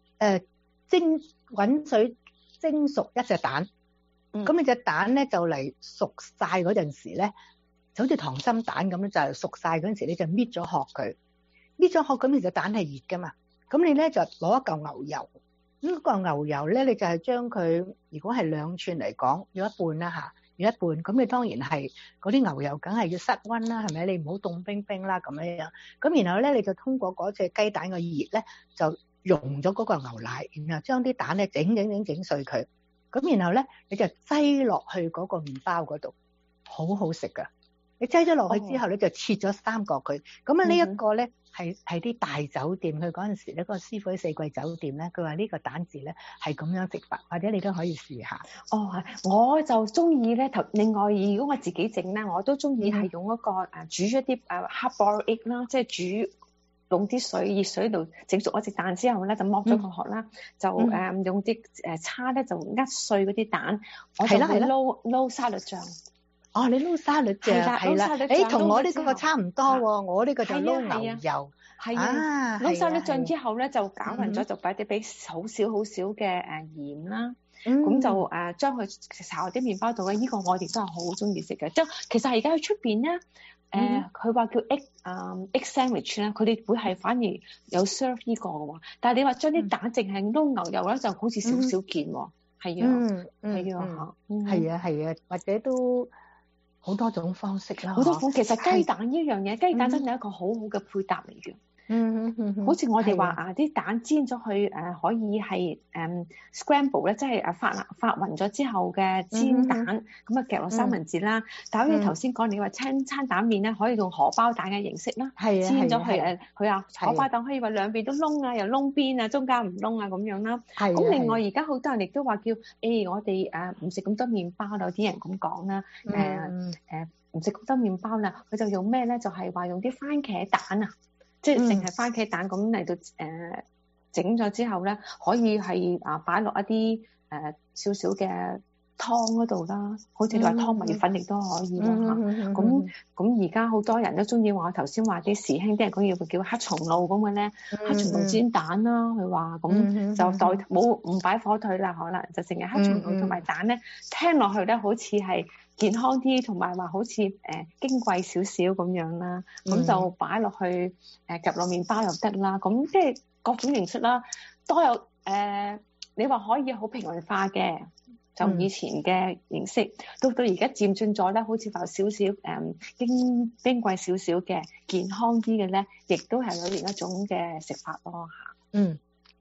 滾水蒸熟一隻蛋，咁你隻蛋咧就嚟熟晒嗰陣時咧，就好似溏心蛋咁樣，就熟晒嗰陣時你就搣咗殼佢，咁你隻蛋係熱噶嘛，咁你咧就攞一嚿牛油，咁個牛油咧你就係將佢，如果係2寸嚟講，要一半啦嚇。一半，咁你當然係嗰啲牛油梗係要室溫啦，係咪？你唔好凍冰冰啦咁樣。咁然後咧，你就通過嗰隻雞蛋嘅熱咧，就溶咗嗰個牛奶，然後將啲蛋咧整碎佢。咁然後咧，你就擠落去嗰個麵包嗰度，好好食噶。你擠咗落去之後咧，就切咗三角佢。咁啊，呢一個咧係啲大酒店，佢嗰陣時咧，嗰個師傅喺四季酒店咧，佢話呢個蛋治咧係咁樣食法，或者你都可以試下。 我就中意咧另外，如果我自己整咧，我都中意係用一個煮一啲hard boiled egg 啦，即係用啲熱水度整熟一隻蛋之後咧，就剝咗個殼啦，就用啲叉咧就扼碎嗰啲蛋，我就會撈沙律醬。 哦，你撈沙律醬係啦，同我呢個差唔多喎，我呢個就撈牛油。 係啊，撈沙律醬之後咧就攪勻咗，就俾好少嘅鹽啦，咁就將佢搽喺啲麵包度咧。呢個我哋都係好中意食嘅。即係其實而家喺出邊咧，佢話叫 egg sandwich 咧，佢哋會係反而有 serve 呢個嘅喎。但係你話將啲蛋淨係撈牛油咧，就好似少見喎。係啊， 係啊，或者都好多種方式啦。 好多款，其實雞蛋呢樣嘢，雞蛋真係一個好好嘅配搭嚟嘅。好似我哋話啲蛋煎咗去可以係scramble 咧，即係發勻咗之後嘅煎蛋，咁啊夾落三文治啦。但好似頭先講你話餐蛋麵咧，可以用荷包蛋嘅形式啦，煎咗佢荷包蛋可以話兩邊都窿啊，又窿邊啊，中間唔窿啊咁樣啦。咁另外而家好多人亦都話叫我哋唔食咁多麵包啦，有啲人咁講啦，唔食咁多麵包啦，佢就用咩咧？就係話用啲番茄蛋啊。即係淨係番茄蛋咁嚟到整咗之後咧，可以係擺落一啲少少嘅湯嗰度啦，好似你話湯米粉亦都可以啦嚇。咁而家好多人都中意話，我頭先話啲時興啲人講要叫黑松露咁嘅咧，黑松露煎蛋啦，佢話咁就唔擺火腿啦，可能就淨係黑松露同埋蛋咧，聽落去咧好似係健康啲，同埋話好似矜貴少少咁樣啦，咁就擺落去夾落麵包又得啦，咁即係各種形式啦，都有你話可以好平民化嘅，就以前嘅形式，到而家漸進咗咧，好似話少少矜貴少少嘅健康啲嘅咧，亦都係裏面一種嘅食法咯嚇。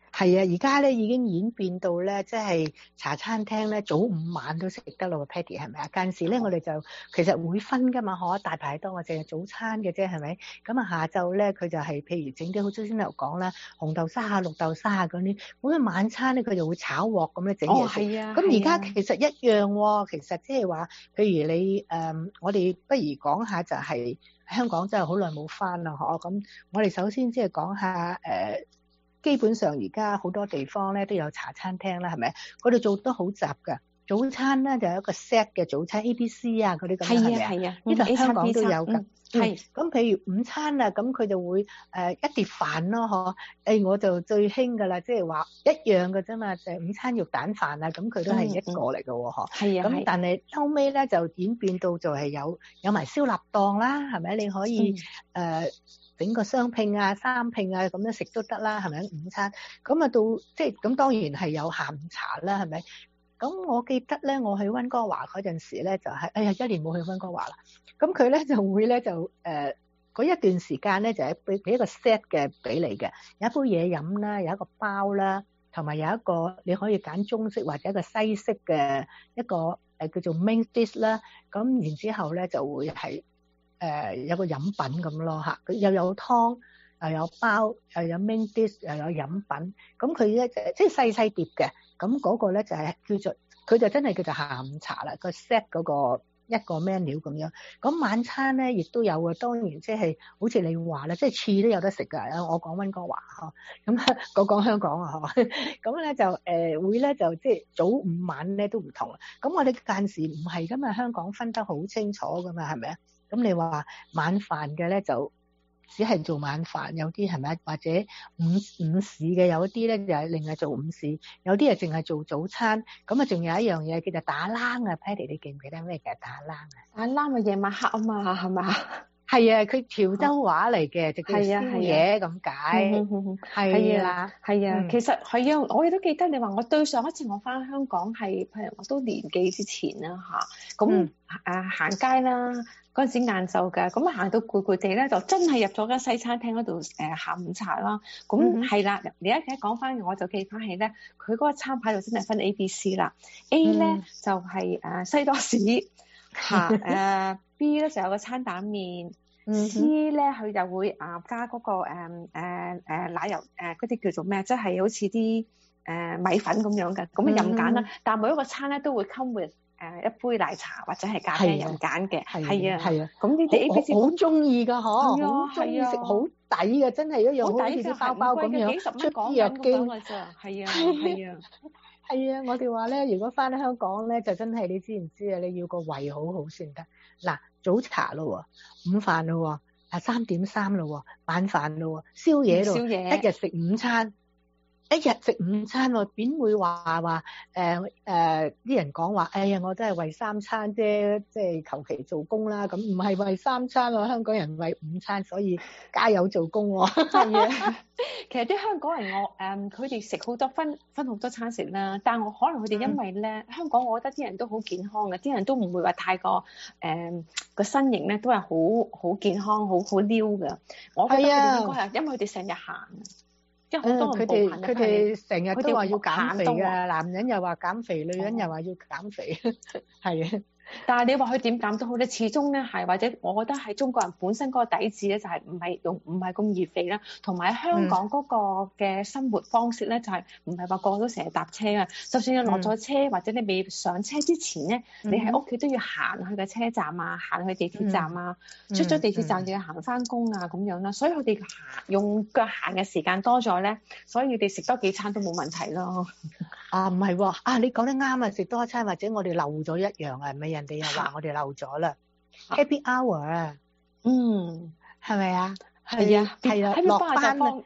係啊，而家咧已經演變到咧，即係茶餐廳咧早午晚都食得咯 ，Patty 係咪啊？間時咧我哋就其實會分噶嘛，大排檔我淨係早餐嘅啫，係咪？咁啊下晝咧佢就係譬如整啲好似先頭講啦，紅豆沙啊、綠豆沙啊嗰啲，咁啊晚餐咧佢就會炒鑊咁咧整嘢食。 係啊。 咁而家其實一樣喎，其實即係話，譬如你我哋不如講下就係香港真係好耐冇返啦，咁我哋首先即係講下基本上而家好多地方咧都有茶餐廳啦，係咪？佢哋做得好雜㗎。早餐咧就有一個 set 嘅早餐 ABC 啊嗰啲咁樣係咪啊？ 係啊， 呢度香港都有㗎。 係。 咁譬如午餐啊，咁佢就會一碟飯咯，我就最興㗎啦，即係話一樣嘅啫嘛，就係午餐肉蛋飯啊，咁佢都係一個嚟嘅喎， 係啊。 咁但係後尾咧就演變到就係有埋燒臘檔啦，係咪？你可以整個雙拼啊、三拼啊咁樣食都得啦，係咪？午餐咁啊到即係咁當然係有下午茶啦，係咪？咁我記得咧，我去溫哥華嗰陣時咧，就係1年冇去溫哥華啦。咁佢咧就會咧就嗰一段時間咧就係俾一個 set 嘅俾你嘅，有一杯嘢飲啦，有一個包啦，同埋有一個你可以揀中式或者一個西式嘅一個叫做 main dish 啦。咁然之後咧就會係有個飲品咁咯嚇，佢又有湯又有包又有 main dish 又有飲品，咁佢咧即係細細碟嘅，咁嗰個咧就係叫做佢就真係叫做下午茶啦，個 set 嗰個一個 menu 咁樣。咁晚餐咧亦都有嘅，當然即係好似你話啦，即係次都有得食㗎。我講溫哥華咁我講香港啊咁咧就會咧就即係早午晚咧都唔同。咁我哋間時唔係㗎嘛，香港分得好清楚㗎嘛，係咪啊？咁你話晚飯嘅咧就只係做晚飯，有啲係咪？或者午市嘅有一啲咧就係另外做午市，有啲係淨係做早餐。咁啊，仲有一樣嘢叫做打冷啊 ，Patty 你記唔記得咩叫打冷啊？ 打冷啊，夜晚黑啊嘛，係嘛？ 係啊，佢潮州話嚟嘅，就叫宵夜咁解。係啦， 係啊，其實係啊，我亦都記得你話我對上一次我翻香港係，譬如我都年幾之前啦嚇，咁行街啦，嗰陣時晏晝嘅，咁行到攰攰地咧，就真係入咗間西餐廳嗰度下午茶啦。咁係啦，你一講翻我就記翻起咧，佢嗰個餐牌就真係分 A、B、C 啦。A 咧就係西多士嚇，B 咧就有個餐蛋麵。C 咧佢就會加嗰個奶油嗰啲叫做咩？即係好似啲米粉咁樣嘅，咁任揀啦。但係每一個餐咧都會 come with 一杯奶茶或者係咖啡任揀嘅，係啊。咁呢啲 A、B、C 好中意㗎，好中意食，好抵嘅，真係一樣好似啲包包咁樣， 幾十蚊港銀咁樣㗎咋，係啊係啊。 係啊，我哋話咧，如果翻香港咧，就真係你知唔知啊？你要個胃好好先得。嗱，早茶咯，午飯咯，3.3咯，晚飯咯，宵夜咯，一日食午餐。一日食午餐喎，邊會話啲人講話，哎呀，我都係為3餐啫，即係求其做工啦。咁唔係為3餐喎，香港人為午餐，所以加油做工喎。 係啊，其實啲香港人佢哋食好多分好多餐食啦，但我可能佢哋因為咧香港，我覺得啲人都好健康嘅，啲人都唔會話太過個身形咧都係好健康，好撩嘅。我覺得佢哋應該係因為佢哋成日行。 佢哋成日都話要減肥㗎，男人又話減肥，女人又話要減肥，係啊。 但係你話佢點減都好咧，始終咧係或者我覺得係中國人本身嗰個底子咧就係唔係咁易肥啦，同埋喺香港嗰個嘅生活方式咧就係唔係話個個都成日搭車啊，就算你落咗車或者你未上車之前咧，你喺屋企都要行去個車站啊，行去地鐵站啊，出咗地鐵站就要行翻工啊咁樣啦，所以佢哋用腳行嘅時間多咗咧，所以佢哋食多幾餐都冇問題咯。 唔係喎，你講得啱啊！食多一餐或者我哋漏咗一樣啊，咪人哋又話我哋漏咗啦。Happy hour 啊，係咪啊？係啊，係啊，落班之後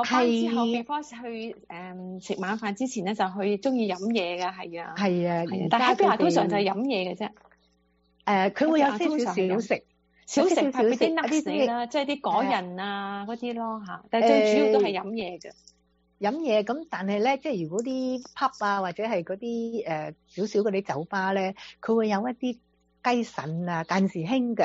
before去食晚飯之前咧就去中意飲嘢㗎，係啊， 係啊， 但係 Happy hour 通常就係飲嘢嘅啫。 佢會有少少小食俾啲 nuts 啦，即係啲果仁啊嗰啲咯嚇，但係最主要都係飲嘢嘅。 飲嘢咁，但係咧，即係如果啲 pub 啊，或者係嗰啲少少嗰啲酒吧咧，佢會有一啲雞腎啊，間時興嘅，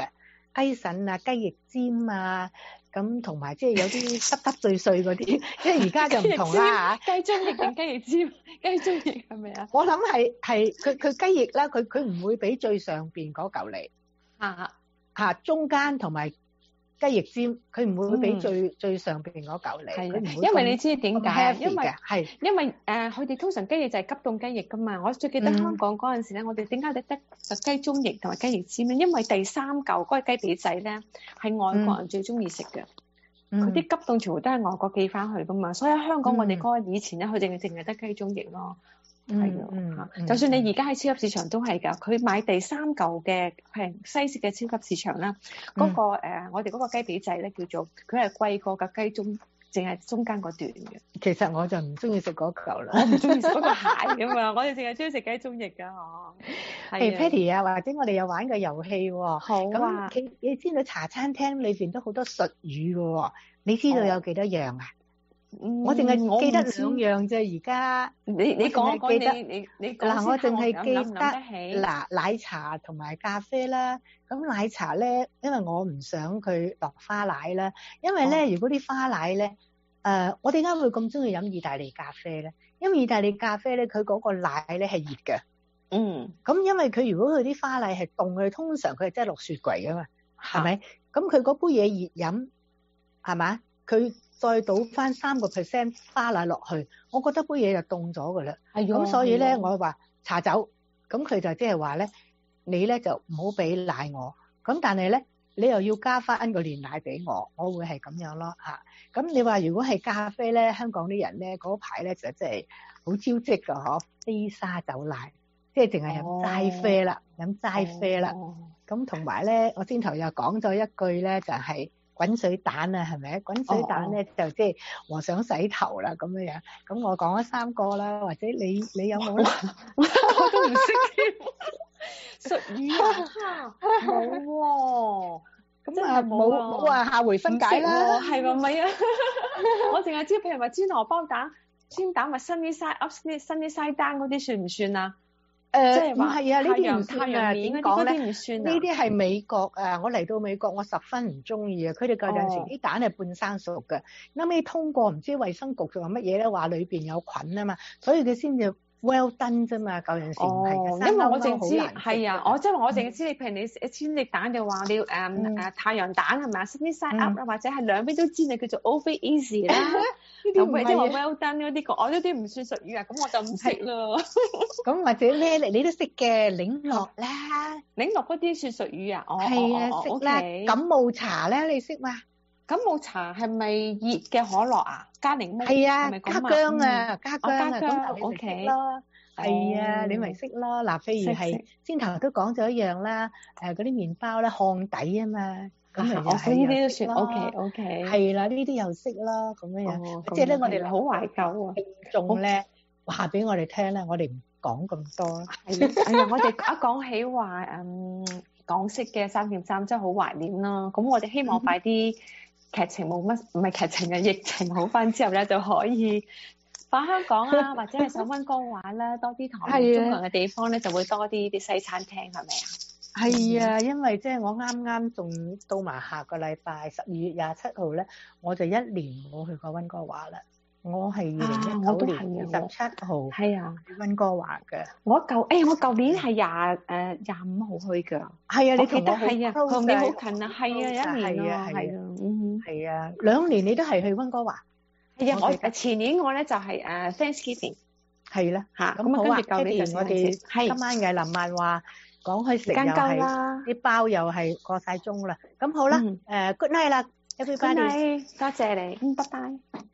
雞腎啊、雞翼尖啊，咁同埋即係有啲濕濕碎碎嗰啲，即係而家就唔同啦嚇。 雞中翼定雞翼尖？雞中翼係咪啊？ 我諗係佢雞翼啦，佢唔會俾最上邊嗰嚿嚟。中間同埋雞翼尖，佢唔會俾最上邊嗰嚿嚟。係， 因為你知點解？因為佢哋通常雞翼就係急凍雞翼噶嘛。我最記得香港嗰陣時咧，我哋點解得雞中翼同埋雞翼尖咧？因為第三嚿嗰個雞髀仔咧係外國人最中意食嘅。佢啲急凍全部都係外國寄翻去噶嘛，所以喺香港我哋嗰個以前咧，佢淨係得雞中翼咯。就算你而家喺超級市場都係㗎，佢買第三嚿嘅平西式嘅超級市場啦，嗰個我哋嗰個雞髀仔咧叫做佢係貴過嘅雞中，淨係中間嗰段嘅。 其實我就唔中意食嗰嚿啦， 我唔中意食嗰個蟹㗎嘛，我哋淨係中意食雞中翼㗎嗬。 Patty 啊，或者我哋有玩個遊戲喎。 好啊。 咁你知道茶餐廳裏邊都好多術語㗎喎，你知道有幾多樣啊？我淨係記得2樣啫，而家你講你嗱，我淨係記得奶茶同埋咖啡啦。咁奶茶咧，因為我唔想佢落花奶啦，因為咧如果啲花奶咧，我點解會咁中意飲意大利咖啡咧？因為意大利咖啡咧，佢嗰個奶咧係熱嘅。咁因為佢如果佢啲花奶係凍嘅，通常佢係真係落雪櫃噶嘛，係咪？咁佢嗰杯嘢熱飲係嘛？佢再倒翻3% 花奶落去，我覺得杯嘢就凍咗噶啦。咁所以咧，我話茶走，咁佢就即係話咧，你咧就唔好俾奶我，咁但係咧你又要加翻個煉奶俾我會係咁樣咯嚇。咁你話如果係咖啡咧，香港啲人咧嗰排咧就真係好招積噶嗬，飛沙走奶，即係淨係飲齋啡啦，飲齋啡啦。咁同埋咧，我先頭又講咗一句咧，就係滾水蛋啊，係咪？滾水蛋咧就即係和尚洗頭啦咁樣樣。咁我講咗3個啦，或者你有冇咧？ 我都唔識添。術語啊，冇喎。咁啊冇話下回分解啦。 係咪咪啊？我淨係知譬如話煎荷包蛋、煎蛋或 sunny side up、sunny side down 嗰啲算唔算啊？ 唔係啊，呢啲唔算啊。點講咧？ 呢啲係美國啊！我嚟到美國，我十分唔中意啊！佢哋舊陣時啲蛋係半生熟嘅，後尾通過唔知衛生局仲話乜嘢咧，話裏邊有菌啊嘛，所以佢先至 well done 啫嘛。舊陣時唔係嘅， 因為我淨知係啊，我淨係知你譬如你煎隻蛋就話你要太陽蛋係咪啊 sunny side up 啊，或者係兩邊都煎，你叫做 over easy 啦。呢啲唔係即係話 well done 嗰啲我呢啲唔算術語啊，咁我就唔識咯。 咁或者咩你都識嘅，檸樂啦， 檸樂嗰啲算術語啊？ 係啊，識啦。感冒茶咧，你識嘛？ 感冒茶係咪熱嘅可樂啊？加檸檬係啊， 係咪加薑啊，加薑啊，咁就你咪識咯。係啊，你咪識咯。嗱，譬如係先頭都講咗一樣啦，嗰啲麵包咧烘底啊嘛。咁我呢啲都算 OK。 係啦，呢啲又識啦，咁樣樣。即係咧，我哋好懷舊啊！ 仲咧話俾我哋聽咧，我哋唔講咁多啦。 係啊，我哋一講起話港式嘅3點3真係好懷念啦。咁我哋希望快啲劇情冇乜，唔係劇情嘅疫情好翻之後咧，就可以返香港啊，或者係上溫哥華啦，多啲唐人中國嘅地方咧，就會多啲啲西餐廳，係咪啊？ 係啊，因為即係我啱啱仲到埋下個禮拜12月27號咧，我就1年冇去過溫哥華啦。我係2019年17號係啊去溫哥華嘅。我舊年係25號去㗎。係啊，你記得係啊，同你好近啊，係啊，1年啊，係啊，係啊，2年你都係去溫哥華。係啊，我前年我咧就係Thanksgiving 係啦嚇。咁好啊，舊年我哋今晚嘅林曼話講開食又係啲包又係過晒鐘啦。咁好啦，Good night 啦，everybody。多謝你，拜拜。